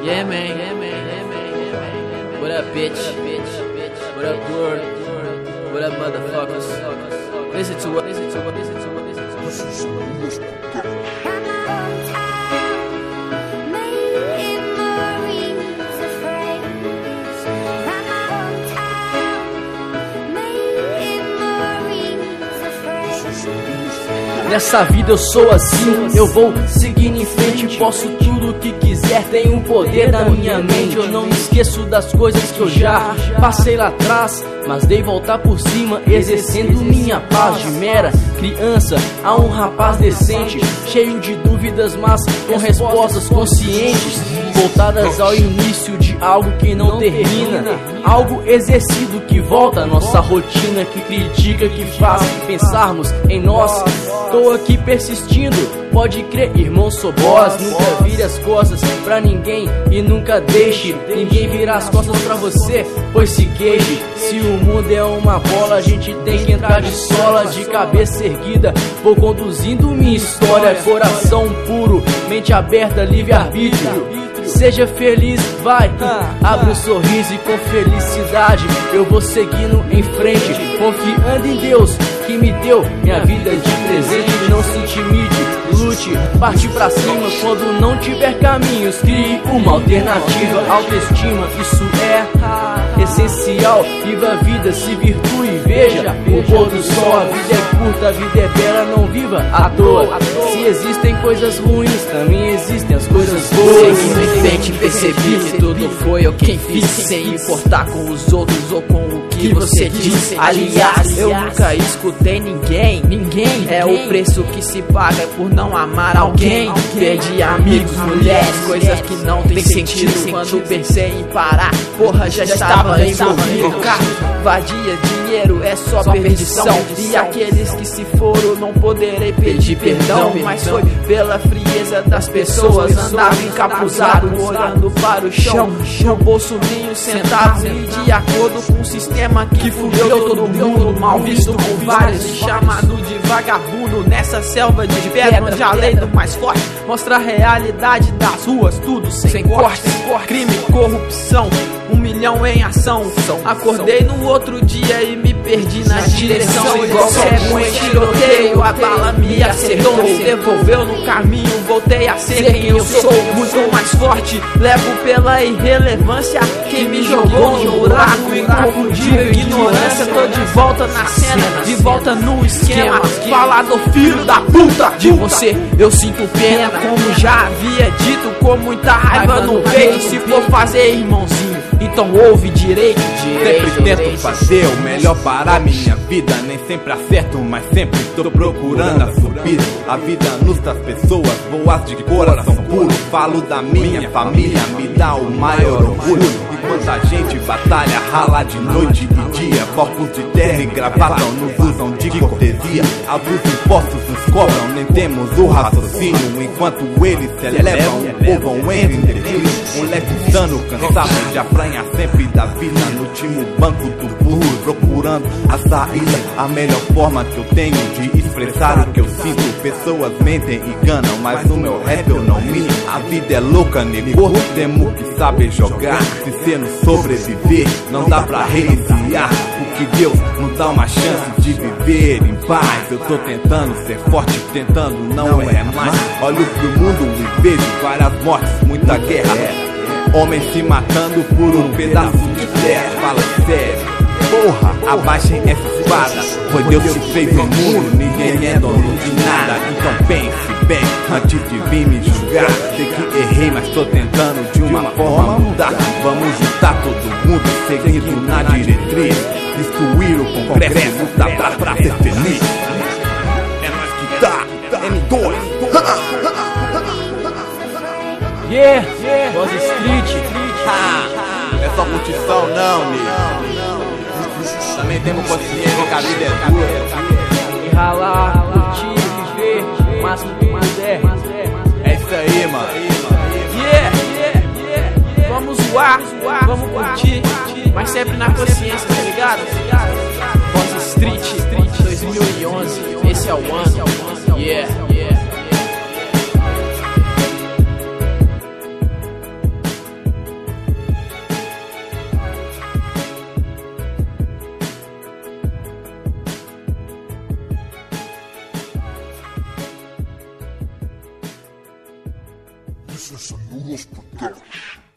Yeah, man. What up, bitch? What up, world? What up, motherfuckers? Listen to what. Nessa vida eu sou assim, eu vou seguindo em frente, posso tudo o que quiser, tenho um poder na minha mente. Eu não me esqueço das coisas que eu já passei lá atrás, mas dei voltar por cima, exercendo minha paz. De mera criança a um rapaz decente, cheio de dúvidas, mas com respostas conscientes, voltadas ao início de algo que não termina, algo exercido que volta à nossa rotina, que critica, que faz pensarmos em nós. Tô aqui persistindo, pode crer, irmão, sou boss. Nunca vire as costas pra ninguém e nunca deixe ninguém virar as costas pra você, pois se queixe. Se o mundo é uma bola, a gente tem que entrar de sola, de cabeça erguida. Vou conduzindo minha história, coração puro, mente aberta, livre-arbítrio. Seja feliz, vai, abre um sorriso e com felicidade eu vou seguindo em frente, confiando em Deus que me deu minha vida de presente. Não se intimide, lute, parte pra cima. Quando não tiver caminhos, crie uma alternativa. Autoestima, isso é essencial. Viva a vida, se virtue e veja o pôr do sol. A vida é curta, a vida é bela, não viva à toa. Se existem coisas ruins, também existem as coisas boas. Seguindo em frente, percebi que tudo foi eu quem fiz, sem importar com os outros ou com o que você disse. Aliás, eu nunca escutei ninguém. É o preço que se paga por não amar alguém. Perdi amigos, mulheres, coisas que não tem sentido. Quando pensei em parar, porra, já estava envolvido. Carro, vadia, dinheiro é só perdição. E aqueles que se foram não poderei pedir perdão. Mas foi pela frieza das pessoas. Andava encapuzado, olhando para o chão, no bolsozinho sentado. E de acordo com o sistema que fudeu todo mundo, mal visto por vários, chamado de vagabundo. Nessa selva de pedra onde a lei do mais forte mostra a realidade das ruas, tudo sem corte. Crime, corrupção, 1 milhão em ação. Acordei no outro dia e me perdi na direção. Igual cego em tiroteio, a bala me acertou, devolveu no caminho, voltei a ser quem eu sou. Muito mais forte, levo pela irrelevância quem me jogou no buraco. Inconfundível ignorância, tô de volta na cena, de volta no esquema. Falador filho da puta, de você eu sinto pena. Como já havia dito, com muita raiva no peito. Se for fazer, irmãozinho, então ouve direito. Sempre tento fazer o melhor para a minha vida. Nem sempre acerto, mas sempre tô procurando a subida. A vida nos traz pessoas boas de coração puro. Falo da minha família, me dá o maior orgulho. Enquanto a gente batalha, rala de noite e dia, focos de terra e gravata nos usam de cortesia. Abusos impostos nos cobram, nem temos o raciocínio. Enquanto eles se elevam, o povo entra em declínio. Moleque insano, cansado de afranhar sempre da vida, no último banco do burro, procurando a saída. A melhor forma que eu tenho de expressar o que eu sinto. Pessoas mentem e enganam, mas no meu rap eu não minto. A vida é louca, nego, temos que saber jogar. Se cê não sobreviver, não dá pra reiniciar. Porque Deus nos dá uma chance de viver em paz. Eu tô tentando ser forte, tentando não errar mais. Olho pro mundo e vejo várias mortes, muita guerra. Homens se matando por um pedaço de terra. Fala sério, porra, abaixem essa espada, pois Deus te fez um mundo, ninguém é dono de nada. Então pense bem antes de vir me julgar. Sei que errei, mas tô tentando de uma forma mudar. Vamos juntar todo mundo, seguindo na diretriz, destruir o congresso, lutar pra ser feliz. É nós que dá, M2. Yeah, Boss Street. É só curtição não, amigo. Também temos consciência que a vida é dura. E ralar, curtir, viver o máximo que puder. É isso aí, mano. Yeah. Vamos zoar, vamos curtir, mas sempre na consciência, tá ligado? Boss Street 2011, esse é o ano. Yeah. This is a Noodles production.